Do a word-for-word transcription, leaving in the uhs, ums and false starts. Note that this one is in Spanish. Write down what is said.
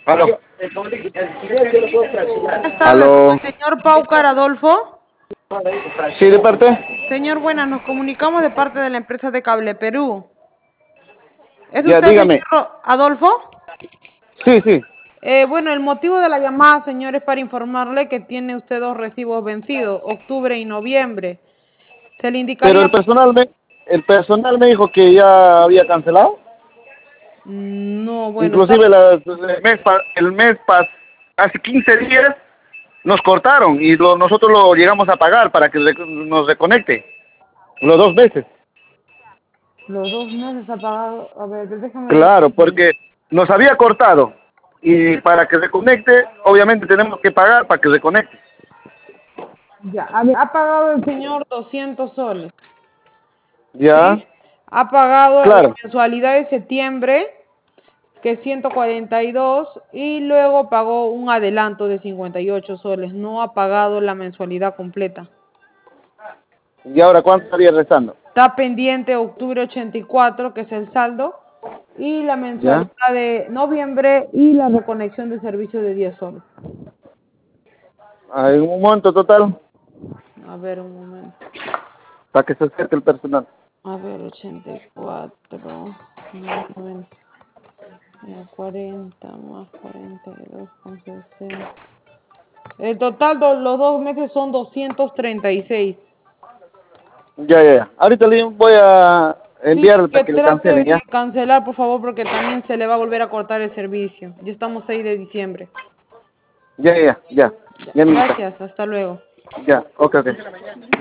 Aló. Buenas tardes, Aló. con el señor Paucar Adolfo. Sí, de parte. Señor, buenas, nos comunicamos de parte de la empresa de Cable Perú. ¿Es Ya, usted dígame. señor Adolfo? Sí, sí. Eh, bueno, el motivo de la llamada, señor, es para informarle que tiene usted dos recibos vencidos, octubre y noviembre. Se le Pero indicaría... el personal me, el personal me dijo que ya había cancelado. Mm, No, bueno, está... Inclusive las- el mes, pa- el mes pas, hace quince días nos cortaron y lo- nosotros lo llegamos a pagar para que rec- nos reconecte. Los dos meses. Los dos meses apagado. A ver, déjame ver. Claro, porque nos había cortado. Y para que reconecte, obviamente tenemos que pagar para que reconecte. Ya, a ver, ha pagado el señor doscientos soles, ¿sí? Ya, Ha pagado la claro. mensualidad de septiembre, que es ciento cuarenta y dos, y luego pagó un adelanto de cincuenta y ocho soles. No ha pagado la mensualidad completa. ¿Y ahora cuánto estaría restando? Está pendiente octubre ochenta y cuatro, que es el saldo, y la Ya. mensualidad de noviembre y la reconexión de servicio de diez soles. Hay un monto total A ver, un momento. para que se acerque el personal. A ver, ochenta y cuatro, noventa, eh, cuarenta más cuarenta y dos con sesenta. El total de los dos meses son doscientos treinta y seis. Ya, ya, ya. Ahorita le voy a Sí, enviar para que que le trate cancelen, de ¿ya? cancelar, por favor, porque también se le va a volver a cortar el servicio. Ya estamos seis de diciembre. Ya, ya, ya. Ya, Ya, ya, gracias, hasta luego. ya. Ok, ok.